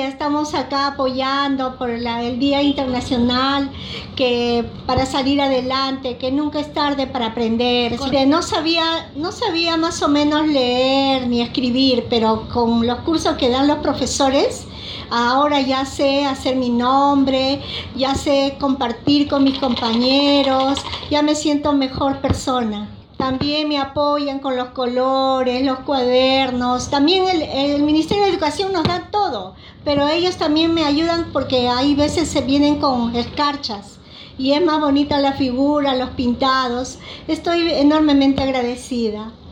estamos acá apoyando por el Día Internacional para salir adelante, que nunca es tarde para aprender. No sabía más o menos leer ni escribir, pero con los cursos que dan los profesores, ahora ya sé hacer mi nombre, ya sé compartir con mis compañeros, ya me siento mejor persona. También me apoyan con los colores, los cuadernos. También el Ministerio de Educación nos da todo, pero ellos también me ayudan porque hay veces se vienen con escarchas y es más bonita la figura, los pintados. Estoy enormemente agradecida.